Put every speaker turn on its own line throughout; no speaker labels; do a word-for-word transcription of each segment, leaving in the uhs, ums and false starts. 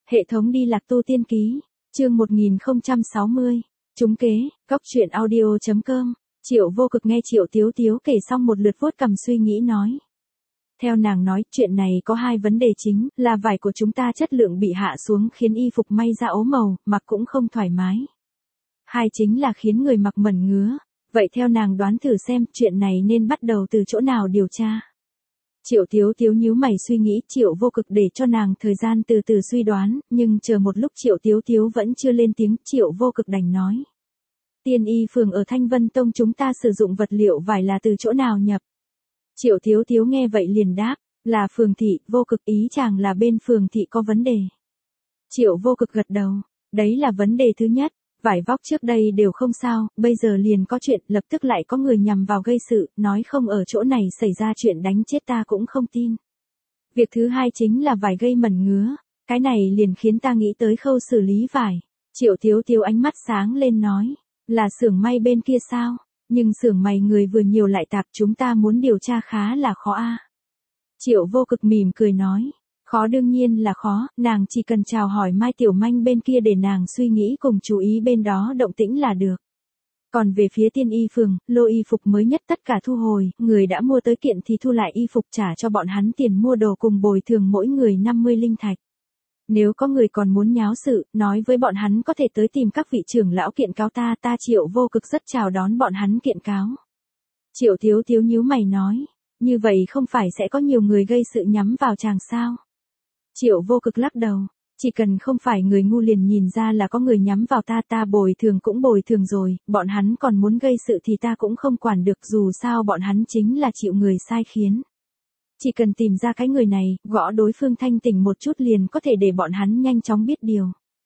Hệ thống đi lạc tu tiên ký, chương một nghìn không trăm sáu mươi, trúng kế, góc truyện audio chấm com. Triệu Vô Cực nghe Triệu Tiếu Tiếu kể xong một lượt vuốt cằm suy nghĩ nói. Theo nàng nói, chuyện này có hai vấn đề chính, là vải của chúng ta chất lượng bị hạ xuống khiến y phục may ra ố màu, mặc cũng không thoải mái. Hai chính là khiến người mặc mẩn ngứa. Vậy theo nàng đoán thử xem, chuyện này nên bắt đầu từ chỗ nào điều tra. Triệu Tiếu Tiếu nhíu mày suy nghĩ, Triệu Vô Cực để cho nàng thời gian từ từ suy đoán, nhưng chờ một lúc Triệu Tiếu Tiếu vẫn chưa lên tiếng, Triệu Vô Cực đành nói. Tiên y phường ở Thanh Vân Tông chúng ta sử dụng vật liệu vải là từ chỗ nào nhập? Triệu Tiếu Tiếu nghe vậy liền đáp, là Phường thị. Vô Cực ý chàng là bên Phường thị có vấn đề. Triệu Vô Cực gật đầu, đấy là vấn đề thứ nhất. Vải vóc trước đây đều không sao, bây giờ liền có chuyện, lập tức lại có người nhằm vào gây sự, nói không ở chỗ này xảy ra chuyện đánh chết ta cũng không tin. Việc thứ hai chính là vải gây mẩn ngứa, cái này liền khiến ta nghĩ tới khâu xử lý vải. Triệu Tiếu Tiếu ánh mắt sáng lên nói, là xưởng may bên kia sao? Nhưng xưởng may người vừa nhiều lại tạp, chúng ta muốn điều tra khá là khó a. Triệu Vô Cực mỉm cười nói. Khó đương nhiên là khó, nàng chỉ cần chào hỏi Mai Tiểu Manh bên kia để nàng suy nghĩ cùng chú ý bên đó động tĩnh là được. Còn về phía Tiên y phường, lô y phục mới nhất tất cả thu hồi, người đã mua tới kiện thì thu lại y phục trả cho bọn hắn tiền mua đồ cùng bồi thường mỗi người năm mươi linh thạch. Nếu có người còn muốn nháo sự, nói với bọn hắn có thể tới tìm các vị trưởng lão kiện cáo ta, ta Triệu Vô Cực rất chào đón bọn hắn kiện cáo. Triệu Tiếu Tiếu nhíu mày nói, như vậy không phải sẽ có nhiều người gây sự nhắm vào chàng sao? Triệu Vô Cực lắc đầu, chỉ cần không phải người ngu liền nhìn ra là có người nhắm vào ta, ta bồi thường cũng bồi thường rồi, bọn hắn còn muốn gây sự thì ta cũng không quản được, dù sao bọn hắn chính là chịu người sai khiến. Chỉ cần tìm ra cái người này, gõ đối phương thanh tỉnh một chút liền có thể để bọn hắn nhanh chóng biết điều.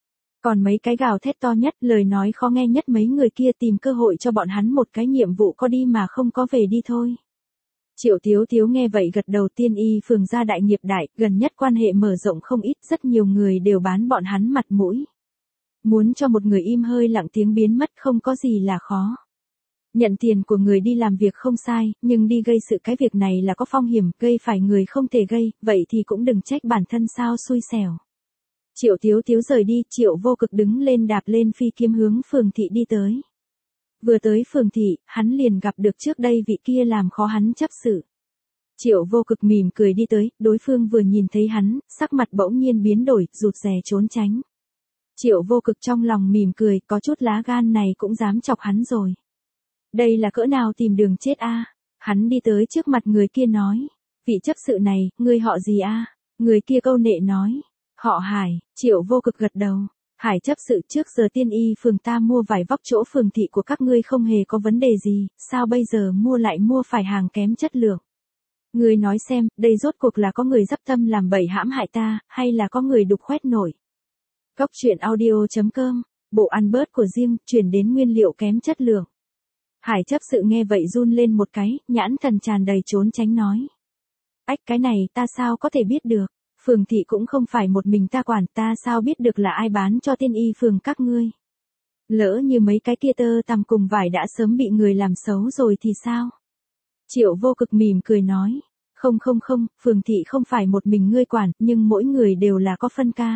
Còn mấy cái gào thét to nhất, lời nói khó nghe nhất mấy người kia tìm cơ hội cho bọn hắn một cái nhiệm vụ có đi mà không có về đi thôi. Triệu Tiếu Tiếu nghe vậy gật đầu. Tiên y phường gia đại nghiệp đại, gần nhất quan hệ mở rộng không ít, rất nhiều người đều bán bọn hắn mặt mũi. Muốn cho một người im hơi lặng tiếng biến mất không có gì là khó. Nhận tiền của người đi làm việc không sai, nhưng đi gây sự cái việc này là có phong hiểm, gây phải người không thể gây, vậy thì cũng đừng trách bản thân sao xui xẻo. Triệu Tiếu Tiếu rời đi, Triệu Vô Cực đứng lên đạp lên phi kiếm hướng Phường thị đi tới. Vừa tới Phường thị, hắn liền gặp được trước đây vị kia làm khó hắn chấp sự. Triệu Vô Cực mỉm cười đi tới, đối phương vừa nhìn thấy hắn, sắc mặt bỗng nhiên biến đổi, rụt rè trốn tránh. Triệu Vô Cực trong lòng mỉm cười, có chút lá gan này cũng dám chọc hắn rồi. Đây là cỡ nào tìm đường chết a? Hắn đi tới trước mặt người kia nói, vị chấp sự này, ngươi họ gì a? Người kia câu nệ nói, họ Hải. Triệu Vô Cực gật đầu. Hải chấp sự, trước giờ Tiên y phường ta mua vải vóc chỗ Phường thị của các ngươi không hề có vấn đề gì, sao bây giờ mua lại mua phải hàng kém chất lượng? Ngươi nói xem, đây rốt cuộc là có người dắp tâm làm bậy hãm hại ta, hay là có người đục khoét nổi? Góc truyện audio chấm com, bộ ăn bớt của riêng, chuyển đến nguyên liệu kém chất lượng. Hải chấp sự nghe vậy run lên một cái, nhãn thần tràn đầy trốn tránh nói. Ách, cái này ta sao có thể biết được? Phường thị cũng không phải một mình ta quản, ta sao biết được là ai bán cho Tiên y phường các ngươi? Lỡ như mấy cái kia tơ tằm cùng vải đã sớm bị người làm xấu rồi thì sao? Triệu Vô Cực mỉm cười nói, không không không, Phường thị không phải một mình ngươi quản, nhưng mỗi người đều là có phân ca.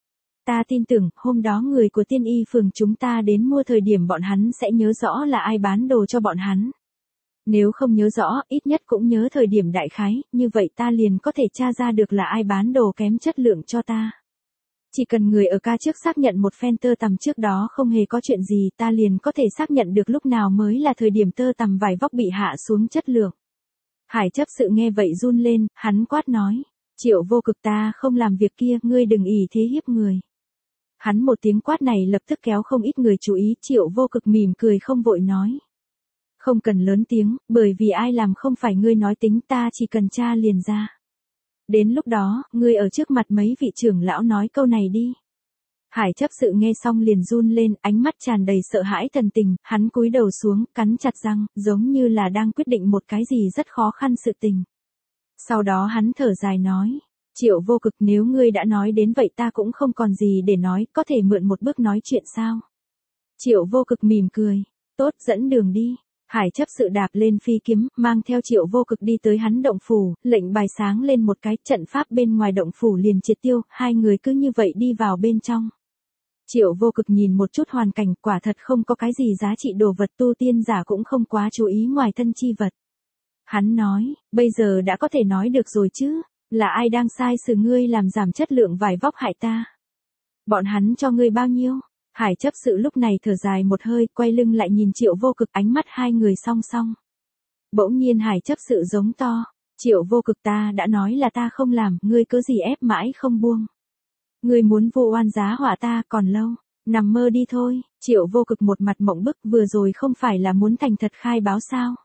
Ta tin tưởng, hôm đó người của Tiên y phường chúng ta đến mua thời điểm bọn hắn sẽ nhớ rõ là ai bán đồ cho bọn hắn. Nếu không nhớ rõ, ít nhất cũng nhớ thời điểm đại khái, như vậy ta liền có thể tra ra được là ai bán đồ kém chất lượng cho ta. Chỉ cần người ở ca trước xác nhận một phen tơ tằm trước đó không hề có chuyện gì, ta liền có thể xác nhận được lúc nào mới là thời điểm tơ tằm vải vóc bị hạ xuống chất lượng. Hải chấp sự nghe vậy run lên, hắn quát nói, Triệu Vô Cực, ta không làm việc kia, ngươi đừng ỷ thế hiếp người. Hắn một tiếng quát này lập tức kéo không ít người chú ý. Triệu Vô Cực mỉm cười không vội nói. Không cần lớn tiếng, bởi vì ai làm không phải ngươi nói tính, ta chỉ cần tra liền ra. Đến lúc đó, ngươi ở trước mặt mấy vị trưởng lão nói câu này đi. Hải chấp sự nghe xong liền run lên, ánh mắt tràn đầy sợ hãi thần tình, hắn cúi đầu xuống, cắn chặt răng, giống như là đang quyết định một cái gì rất khó khăn sự tình. Sau đó hắn thở dài nói, Triệu Vô Cực, nếu ngươi đã nói đến vậy ta cũng không còn gì để nói, có thể mượn một bước nói chuyện sao? Triệu Vô Cực mỉm cười, tốt, dẫn đường đi. Hải chấp sự đạp lên phi kiếm, mang theo Triệu Vô Cực đi tới hắn động phủ, lệnh bài sáng lên một cái, trận pháp bên ngoài động phủ liền triệt tiêu, hai người cứ như vậy đi vào bên trong. Triệu Vô Cực nhìn một chút hoàn cảnh, quả thật không có cái gì giá trị đồ vật, tu tiên giả cũng không quá chú ý ngoài thân chi vật. Hắn nói, bây giờ đã có thể nói được rồi chứ, là ai đang sai xử ngươi làm giảm chất lượng vải vóc hại ta? Bọn hắn cho ngươi bao nhiêu? Hải chấp sự lúc này thở dài một hơi, quay lưng lại nhìn Triệu Vô Cực, ánh mắt hai người song song. Bỗng nhiên Hải chấp sự giống to, Triệu Vô Cực, ta đã nói là ta không làm, ngươi cứ gì ép mãi không buông. Ngươi muốn vu oan giá họa ta còn lâu, nằm mơ đi thôi. Triệu Vô Cực một mặt mộng bức, vừa rồi không phải là muốn thành thật khai báo sao?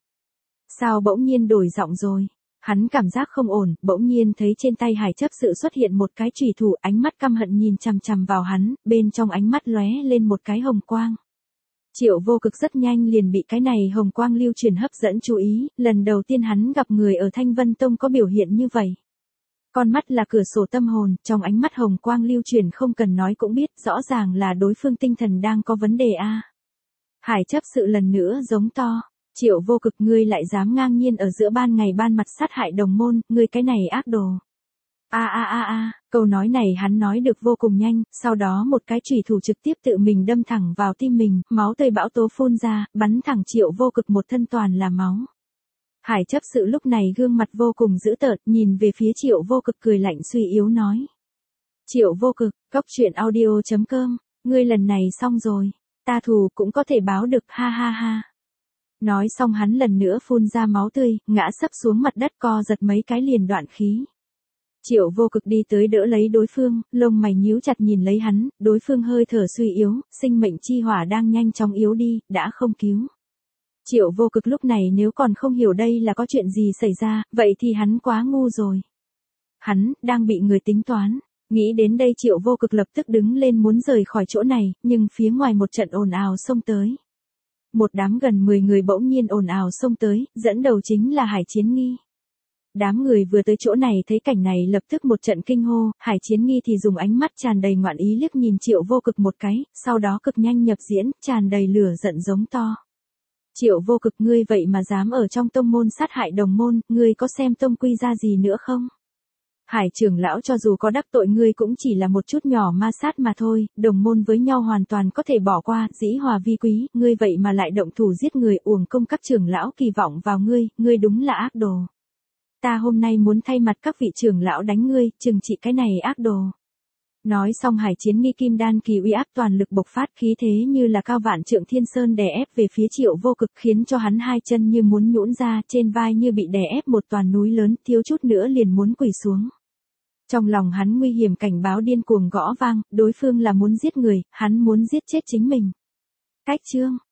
Sao bỗng nhiên đổi giọng rồi? Hắn cảm giác không ổn, bỗng nhiên thấy trên tay Hải chấp sự xuất hiện một cái chùy thủ, ánh mắt căm hận nhìn chằm chằm vào hắn, bên trong ánh mắt lóe lên một cái hồng quang. Triệu Vô Cực rất nhanh liền bị cái này hồng quang lưu truyền hấp dẫn chú ý, lần đầu tiên hắn gặp người ở Thanh Vân Tông có biểu hiện như vậy. Con mắt là cửa sổ tâm hồn, trong ánh mắt hồng quang lưu truyền không cần nói cũng biết, rõ ràng là đối phương tinh thần đang có vấn đề a. Hải chấp sự lần nữa giống to, Triệu Vô Cực, ngươi lại dám ngang nhiên ở giữa ban ngày ban mặt sát hại đồng môn, ngươi cái này ác đồ. A a a a, câu nói này hắn nói được vô cùng nhanh, sau đó một cái chùy thủ trực tiếp tự mình đâm thẳng vào tim mình, máu tươi bão tố phun ra, bắn thẳng Triệu Vô Cực một thân toàn là máu. Hải chấp sự lúc này gương mặt vô cùng dữ tợn, nhìn về phía Triệu Vô Cực cười lạnh suy yếu nói. Triệu Vô Cực, cốc truyện audio chấm com, ngươi lần này xong rồi, ta thù cũng có thể báo được, ha ha ha. Nói xong hắn lần nữa phun ra máu tươi, ngã sấp xuống mặt đất co giật mấy cái liền đoạn khí. Triệu Vô Cực đi tới đỡ lấy đối phương, lông mày nhíu chặt nhìn lấy hắn, đối phương hơi thở suy yếu, sinh mệnh chi hỏa đang nhanh chóng yếu đi, đã không cứu. Triệu Vô Cực lúc này nếu còn không hiểu đây là có chuyện gì xảy ra, vậy thì hắn quá ngu rồi. Hắn, đang bị người tính toán. Nghĩ đến đây Triệu Vô Cực lập tức đứng lên muốn rời khỏi chỗ này, nhưng phía ngoài một trận ồn ào xông tới. Một đám gần mười người bỗng nhiên ồn ào xông tới, dẫn đầu chính là Hải Chiến Nghi. Đám người vừa tới chỗ này thấy cảnh này lập tức một trận kinh hô, Hải Chiến Nghi thì dùng ánh mắt tràn đầy ngoạn ý liếc nhìn Triệu Vô Cực một cái, sau đó cực nhanh nhập diễn, tràn đầy lửa giận giống to. Triệu Vô Cực, ngươi vậy mà dám ở trong tông môn sát hại đồng môn, ngươi có xem tông quy ra gì nữa không? Hải trưởng lão cho dù có đắc tội ngươi cũng chỉ là một chút nhỏ ma sát mà thôi, đồng môn với nhau hoàn toàn có thể bỏ qua, dĩ hòa vi quý, ngươi vậy mà lại động thủ giết người, uổng công các trưởng lão kỳ vọng vào ngươi, ngươi đúng là ác đồ. Ta hôm nay muốn thay mặt các vị trưởng lão đánh ngươi, trừng trị cái này ác đồ. Nói xong Hải Chiến Nghi kim đan kỳ uy áp toàn lực bộc phát, khí thế như là cao vạn trượng thiên sơn đè ép về phía Triệu Vô Cực, khiến cho hắn hai chân như muốn nhũn ra, trên vai như bị đè ép một toàn núi lớn, thiếu chút nữa liền muốn quỳ xuống. Trong lòng hắn nguy hiểm cảnh báo điên cuồng gõ vang, đối phương là muốn giết người, hắn muốn giết chết chính mình. Cách chương